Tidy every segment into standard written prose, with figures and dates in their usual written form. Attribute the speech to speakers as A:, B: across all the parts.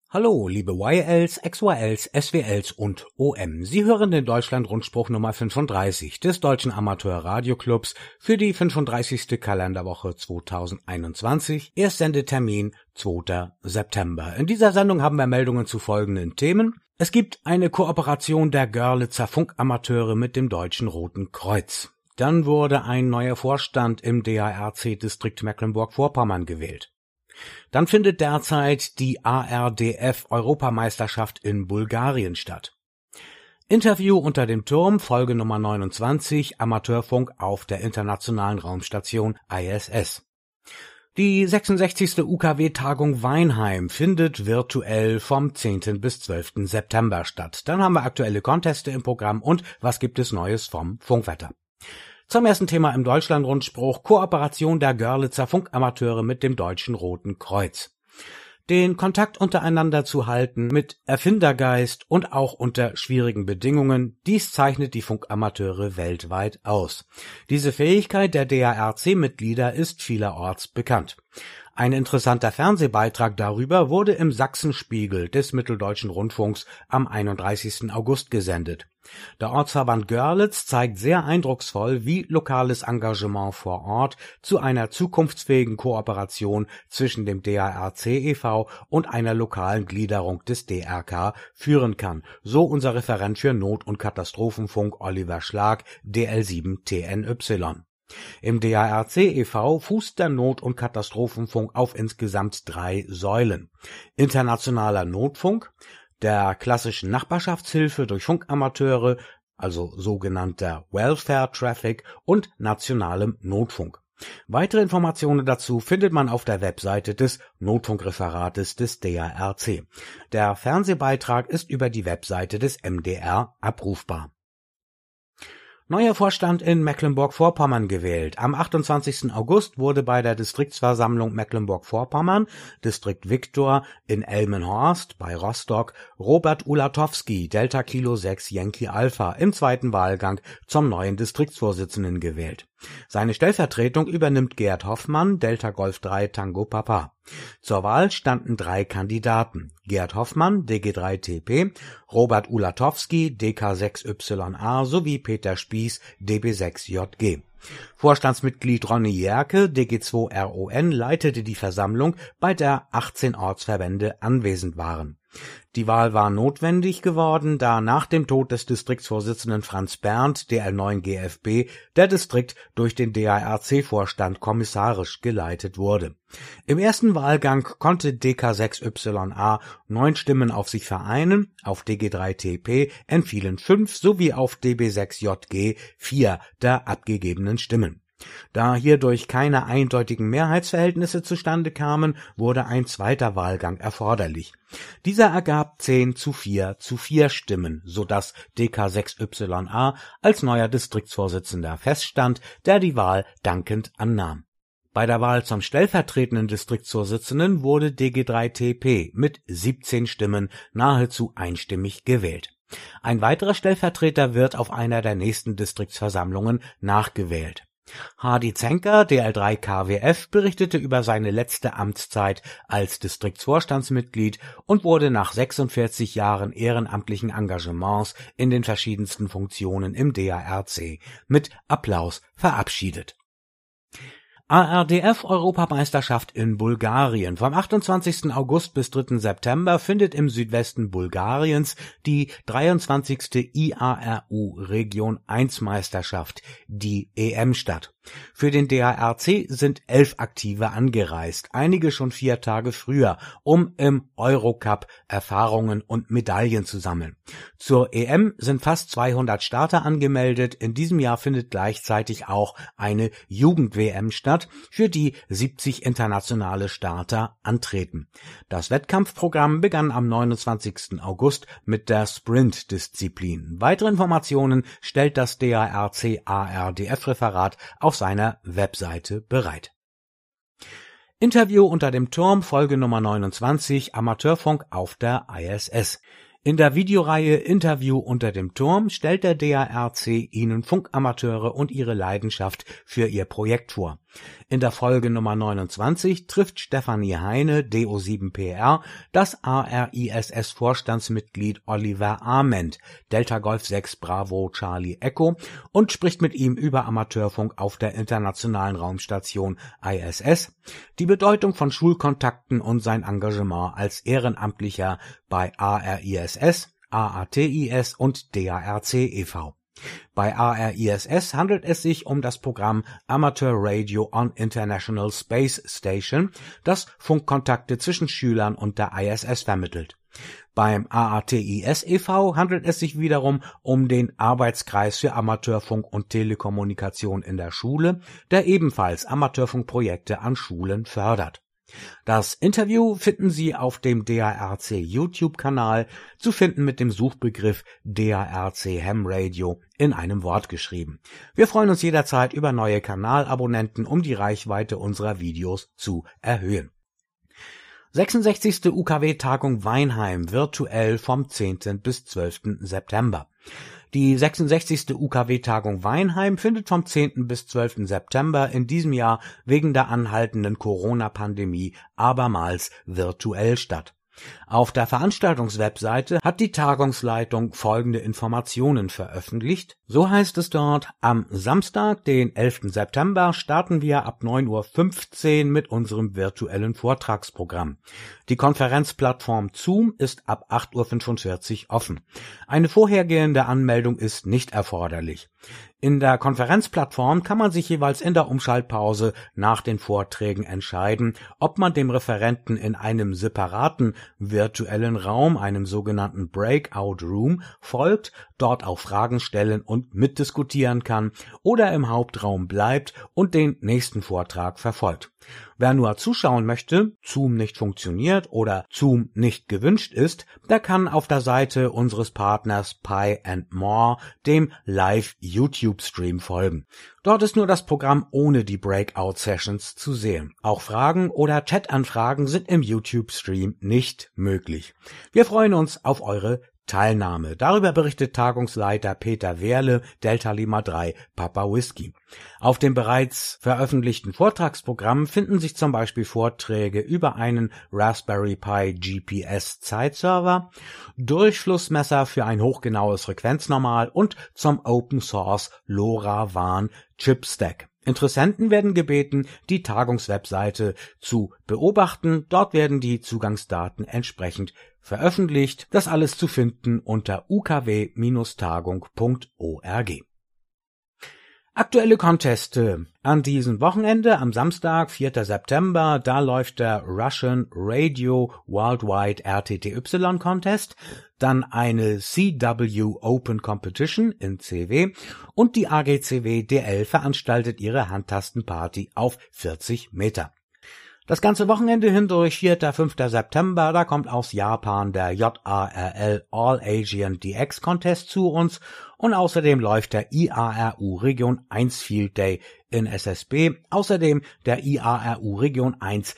A: Hallo, liebe YLs, XYLs, SWLs und OM. Sie hören den Deutschland-Rundspruch Nummer 35 des Deutschen Amateur-Radioclubs für die 35. Kalenderwoche 2021. Erstsendetermin 2. September. In dieser Sendung haben wir Meldungen zu folgenden Themen. Es gibt eine Kooperation der Görlitzer Funkamateure mit dem Deutschen Roten Kreuz. Dann wurde ein neuer Vorstand im DARC-Distrikt Mecklenburg-Vorpommern gewählt. Dann findet derzeit die ARDF-Europameisterschaft in Bulgarien statt. Interview unter dem Turm, Folge Nummer 29, Amateurfunk auf der Internationalen Raumstation ISS. Die 66. UKW-Tagung Weinheim findet virtuell vom 10. bis 12. September statt. Dann haben wir aktuelle Conteste im Programm und was gibt es Neues vom Funkwetter. Zum ersten Thema im Deutschland-Rundspruch: Kooperation der Görlitzer Funkamateure mit dem Deutschen Roten Kreuz. Den Kontakt untereinander zu halten mit Erfindergeist und auch unter schwierigen Bedingungen, dies zeichnet die Funkamateure weltweit aus. Diese Fähigkeit der DARC-Mitglieder ist vielerorts bekannt. Ein interessanter Fernsehbeitrag darüber wurde im Sachsenspiegel des Mitteldeutschen Rundfunks am 31. August gesendet. Der Ortsverband Görlitz zeigt sehr eindrucksvoll, wie lokales Engagement vor Ort zu einer zukunftsfähigen Kooperation zwischen dem DARC e.V. und einer lokalen Gliederung des DRK führen kann, so unser Referent für Not- und Katastrophenfunk Oliver Schlag, DL7TNY. Im DARC e.V. fußt der Not- und Katastrophenfunk auf insgesamt 3 Säulen: internationaler Notfunk, der klassischen Nachbarschaftshilfe durch Funkamateure, also sogenannter Welfare Traffic, und nationalem Notfunk. Weitere Informationen dazu findet man auf der Webseite des Notfunkreferates des DARC. Der Fernsehbeitrag ist über die Webseite des MDR abrufbar. Neuer Vorstand in Mecklenburg-Vorpommern gewählt. Am 28. August wurde bei der Distriktsversammlung Mecklenburg-Vorpommern, Distrikt Viktor in Elmenhorst bei Rostock, Robert Ulatowski, Delta Kilo 6 Yankee Alpha, im zweiten Wahlgang zum neuen Distriktsvorsitzenden gewählt. Seine Stellvertretung übernimmt Gerd Hoffmann, Delta Golf 3 Tango Papa. Zur Wahl standen 3 Kandidaten: Gerd Hoffmann, DG3TP, Robert Ulatowski, DK6YA sowie Peter Spieß, DB6JG. Vorstandsmitglied Ronny Jerke, DG2RON, leitete die Versammlung, bei der 18 Ortsverbände anwesend waren. Die Wahl war notwendig geworden, da nach dem Tod des Distriktsvorsitzenden Franz Berndt, DL9 GFB, der Distrikt durch den DARC-Vorstand kommissarisch geleitet wurde. Im ersten Wahlgang konnte DK6YA 9 Stimmen auf sich vereinen, auf DG3TP entfielen 5 sowie auf DB6JG 4 der abgegebenen Stimmen. Da hierdurch keine eindeutigen Mehrheitsverhältnisse zustande kamen, wurde ein zweiter Wahlgang erforderlich. Dieser ergab 10:4 Stimmen, sodass DK6YA als neuer Distriktsvorsitzender feststand, der die Wahl dankend annahm. Bei der Wahl zum stellvertretenden Distriktsvorsitzenden wurde DG3TP mit 17 Stimmen nahezu einstimmig gewählt. Ein weiterer Stellvertreter wird auf einer der nächsten Distriktsversammlungen nachgewählt. Hardy Zenker, DL3 KWF, berichtete über seine letzte Amtszeit als Distriktsvorstandsmitglied und wurde nach 46 Jahren ehrenamtlichen Engagements in den verschiedensten Funktionen im DARC mit Applaus verabschiedet. ARDF-Europameisterschaft in Bulgarien. Vom 28. August bis 3. September findet im Südwesten Bulgariens die 23. IARU Region 1 Meisterschaft, die EM, statt. Für den DARC sind 11 Aktive angereist, einige schon 4 Tage früher, um im Eurocup Erfahrungen und Medaillen zu sammeln. Zur EM sind fast 200 Starter angemeldet. In diesem Jahr findet gleichzeitig auch eine Jugend-WM statt, für die 70 internationale Starter antreten. Das Wettkampfprogramm begann am 29. August mit der Sprint-Disziplin. Weitere Informationen stellt das DARC ARDF-Referat auf seiner Webseite bereit. Interview unter dem Turm, Folge Nummer 29, Amateurfunk auf der ISS. In der Videoreihe Interview unter dem Turm stellt der DARC Ihnen Funkamateure und ihre Leidenschaft für ihr Projekt vor. In der Folge Nummer 29 trifft Stefanie Heine, DO7PR, das ARISS-Vorstandsmitglied Oliver Ament, Delta Golf 6 Bravo Charlie Echo, und spricht mit ihm über Amateurfunk auf der Internationalen Raumstation ISS, die Bedeutung von Schulkontakten und sein Engagement als Ehrenamtlicher bei ARISS, AATIS und DARC e.V. Bei ARISS handelt es sich um das Programm Amateur Radio on International Space Station, das Funkkontakte zwischen Schülern und der ISS vermittelt. Beim AATIS e.V. handelt es sich wiederum um den Arbeitskreis für Amateurfunk und Telekommunikation in der Schule, der ebenfalls Amateurfunkprojekte an Schulen fördert. Das Interview finden Sie auf dem DARC YouTube-Kanal, zu finden mit dem Suchbegriff DARC Ham Radio in einem Wort geschrieben. Wir freuen uns jederzeit über neue Kanalabonnenten, um die Reichweite unserer Videos zu erhöhen. 66. UKW-Tagung Weinheim virtuell vom 10. bis 12. September. Die 66. UKW-Tagung Weinheim findet vom 10. bis 12. September in diesem Jahr wegen der anhaltenden Corona-Pandemie abermals virtuell statt. Auf der Veranstaltungswebseite hat die Tagungsleitung folgende Informationen veröffentlicht. So heißt es dort: Am Samstag, den 11. September, starten wir ab 9:15 Uhr mit unserem virtuellen Vortragsprogramm. Die Konferenzplattform Zoom ist ab 8:45 Uhr offen. Eine vorhergehende Anmeldung ist nicht erforderlich. In der Konferenzplattform kann man sich jeweils in der Umschaltpause nach den Vorträgen entscheiden, ob man dem Referenten in einem separaten virtuellen Raum, einem sogenannten Breakout Room, folgt, dort auch Fragen stellen und mitdiskutieren kann, oder im Hauptraum bleibt und den nächsten Vortrag verfolgt. Wer nur zuschauen möchte, Zoom nicht funktioniert oder Zoom nicht gewünscht ist, der kann auf der Seite unseres Partners Pi & More dem Live-YouTube-Stream folgen. Dort ist nur das Programm ohne die Breakout-Sessions zu sehen. Auch Fragen oder Chat-Anfragen sind im YouTube-Stream nicht möglich. Wir freuen uns auf eure Teilnahme. Darüber berichtet Tagungsleiter Peter Wehrle, Delta Lima 3, Papa Whisky. Auf dem bereits veröffentlichten Vortragsprogramm finden sich zum Beispiel Vorträge über einen Raspberry Pi GPS-Zeitserver, Durchflussmesser für ein hochgenaues Frequenznormal und zum Open Source LoRaWAN Chipstack. Interessenten werden gebeten, die Tagungswebseite zu beobachten. Dort werden die Zugangsdaten entsprechend veröffentlicht. Das alles zu finden unter ukw-tagung.org. Aktuelle Conteste. An diesem Wochenende, am Samstag, 4. September, da läuft der Russian Radio Worldwide RTTY Contest, dann eine CW Open Competition in CW und die AGCW DL veranstaltet ihre Handtastenparty auf 40 Meter. Das ganze Wochenende hindurch, 4. 5. September, da kommt aus Japan der JARL All Asian DX Contest zu uns und außerdem läuft der IARU Region 1 Field Day in SSB, außerdem der IARU Region 1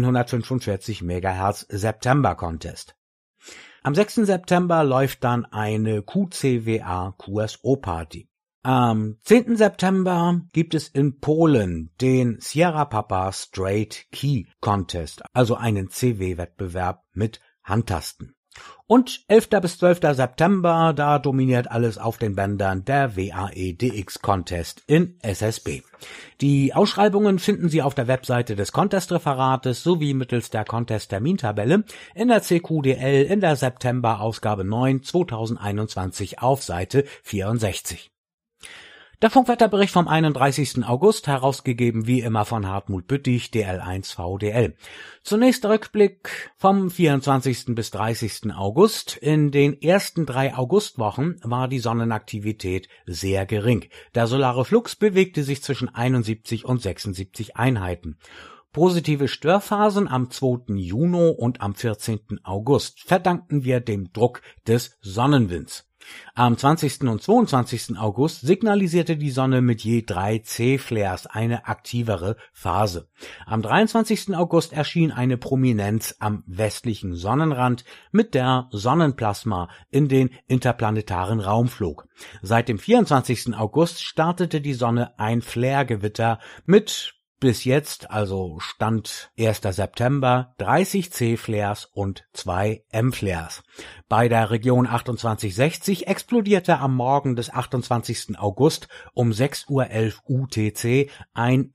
A: 145 MHz September Contest. Am 6. September läuft dann eine QCWA QSO Party. Am 10. September gibt es in Polen den Sierra Papa Straight Key Contest, also einen CW-Wettbewerb mit Handtasten. Und 11. bis 12. September, da dominiert alles auf den Bändern der WAE DX Contest in SSB. Die Ausschreibungen finden Sie auf der Webseite des Contest-Referates sowie mittels der Contest-Termintabelle in der CQDL in der September-Ausgabe 9 2021 auf Seite 64. Der Funkwetterbericht vom 31. August, herausgegeben wie immer von Hartmut Büttig, DL1VDL. Zunächst der Rückblick vom 24. bis 30. August. In den ersten 3 Augustwochen war die Sonnenaktivität sehr gering. Der solare Flux bewegte sich zwischen 71 und 76 Einheiten. Positive Störphasen am 2. Juni und am 14. August verdanken wir dem Druck des Sonnenwinds. Am 20. und 22. August signalisierte die Sonne mit je 3 C-Flares eine aktivere Phase. Am 23. August erschien eine Prominenz am westlichen Sonnenrand, mit der Sonnenplasma in den interplanetaren Raum flog. Seit dem 24. August startete die Sonne ein Flare-Gewitter mit Bis jetzt, also Stand 1. September, 30 C-Flares und 2 M-Flares. Bei der Region 2860 explodierte am Morgen des 28. August um 6:11 Uhr UTC ein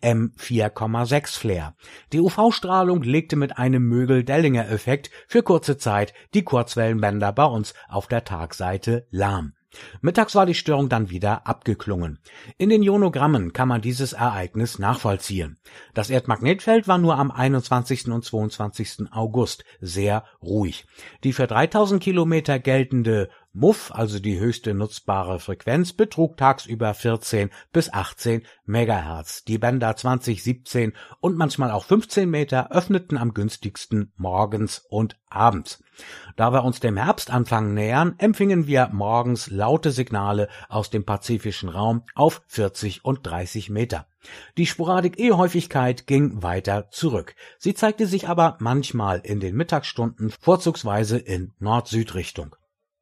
A: M4,6 Flare. Die UV-Strahlung legte mit einem Mögel-Dellinger-Effekt für kurze Zeit die Kurzwellenbänder bei uns auf der Tagseite lahm. Mittags war die Störung dann wieder abgeklungen. In den Ionogrammen kann man dieses Ereignis nachvollziehen. Das Erdmagnetfeld war nur am 21. und 22. August sehr ruhig. Die für 3000 Kilometer geltende MUF, also die höchste nutzbare Frequenz, betrug tagsüber 14 bis 18 Megahertz. Die Bänder 20, 17 und manchmal auch 15 Meter öffneten am günstigsten morgens und abends. Da wir uns dem Herbstanfang nähern, empfingen wir morgens laute Signale aus dem pazifischen Raum auf 40 und 30 Meter. Die Sporadik-E-Häufigkeit ging weiter zurück. Sie zeigte sich aber manchmal in den Mittagsstunden, vorzugsweise in Nord-Süd-Richtung.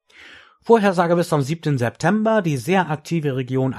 A: Vorhersage bis zum 7. September, die sehr aktive Region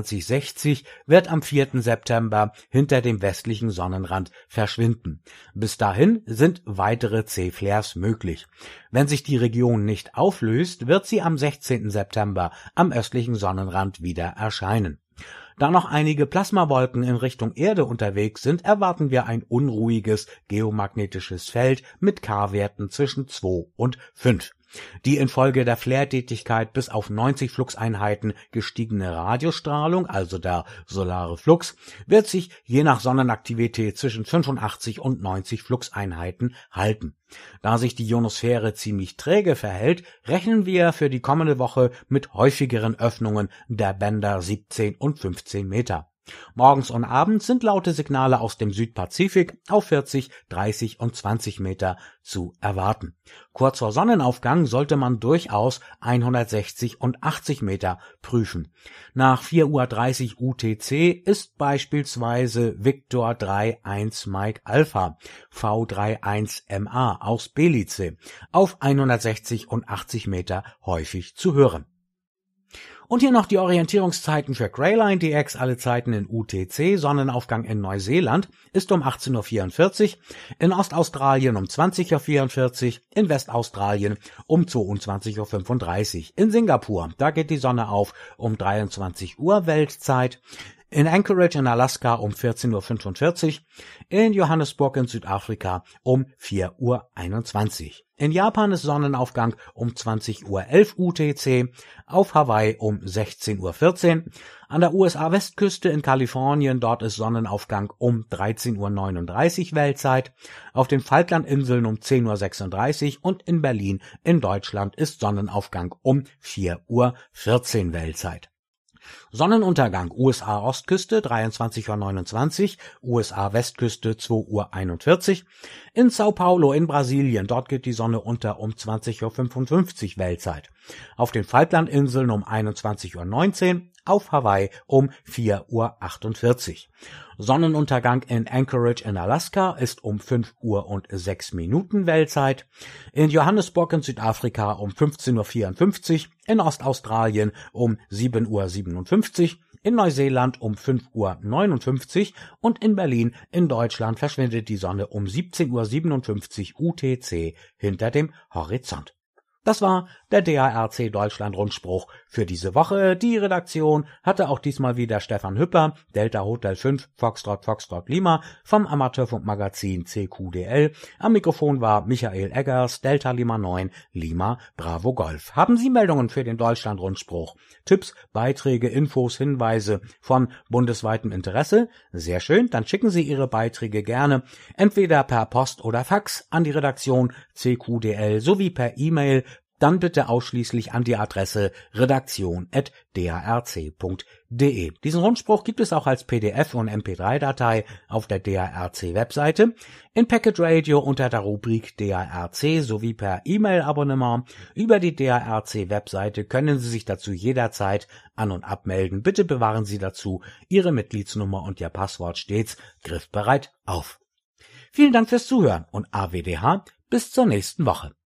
A: 2860 wird am 4. September hinter dem westlichen Sonnenrand verschwinden. Bis dahin sind weitere C-Flares möglich. Wenn sich die Region nicht auflöst, wird sie am 16. September am östlichen Sonnenrand wieder erscheinen. Da noch einige Plasmawolken in Richtung Erde unterwegs sind, erwarten wir ein unruhiges geomagnetisches Feld mit K-Werten zwischen 2 und 5. Die infolge der Flare-Tätigkeit bis auf 90 Fluxeinheiten gestiegene Radiostrahlung, also der solare Flux, wird sich je nach Sonnenaktivität zwischen 85 und 90 Fluxeinheiten halten. Da sich die Ionosphäre ziemlich träge verhält, rechnen wir für die kommende Woche mit häufigeren Öffnungen der Bänder 17 und 15 Meter. Morgens und abends sind laute Signale aus dem Südpazifik auf 40, 30 und 20 Meter zu erwarten. Kurz vor Sonnenaufgang sollte man durchaus 160 und 80 Meter prüfen. Nach 4:30 Uhr UTC ist beispielsweise Victor 3-1 Mike Alpha V31MA aus Belize auf 160 und 80 Meter häufig zu hören. Und hier noch die Orientierungszeiten für Greyline DX, alle Zeiten in UTC. Sonnenaufgang in Neuseeland ist um 18:44 Uhr, in Ostaustralien um 20:44 Uhr, in Westaustralien um 22:35 Uhr. In Singapur, da geht die Sonne auf um 23 Uhr Weltzeit. In Anchorage in Alaska um 14:45 Uhr, in Johannesburg in Südafrika um 4:21 Uhr. In Japan ist Sonnenaufgang um 20:11 UTC, auf Hawaii um 16:14 Uhr, an der USA-Westküste in Kalifornien, dort ist Sonnenaufgang um 13:39 Uhr Weltzeit, auf den Falklandinseln um 10:36 Uhr und in Berlin in Deutschland ist Sonnenaufgang um 4:14 Uhr Weltzeit. Sonnenuntergang USA-Ostküste 23:29 Uhr, USA-Westküste 2:41 Uhr. In Sao Paulo in Brasilien, dort geht die Sonne unter um 20:55 Uhr Weltzeit. Auf den Falklandinseln um 21:19 Uhr, auf Hawaii um 4:48 Uhr. Sonnenuntergang in Anchorage in Alaska ist um 5:06 Weltzeit. In Johannesburg in Südafrika um 15:54 Uhr, in Ostaustralien um 7:57 Uhr, in Neuseeland um 5:59 Uhr und in Berlin in Deutschland verschwindet die Sonne um 17:57 Uhr UTC hinter dem Horizont. Das war der DARC Deutschland Rundspruch für diese Woche. Die Redaktion hatte auch diesmal wieder Stefan Hüpper, Delta Hotel 5, Foxtrot Lima vom Amateurfunkmagazin CQDL. Am Mikrofon war Michael Eggers, Delta Lima 9, Lima Bravo Golf. Haben Sie Meldungen für den Deutschland Rundspruch? Tipps, Beiträge, Infos, Hinweise von bundesweitem Interesse? Sehr schön, dann schicken Sie Ihre Beiträge gerne entweder per Post oder Fax an die Redaktion CQDL sowie per E-Mail, dann bitte ausschließlich an die Adresse redaktion@darc.de. Diesen Rundspruch gibt es auch als PDF und MP3-Datei auf der DARC-Webseite, in Packet Radio unter der Rubrik DARC sowie per E-Mail-Abonnement. Über die DARC-Webseite können Sie sich dazu jederzeit an- und abmelden. Bitte bewahren Sie dazu Ihre Mitgliedsnummer und Ihr Passwort stets griffbereit auf. Vielen Dank fürs Zuhören und AWDH bis zur nächsten Woche.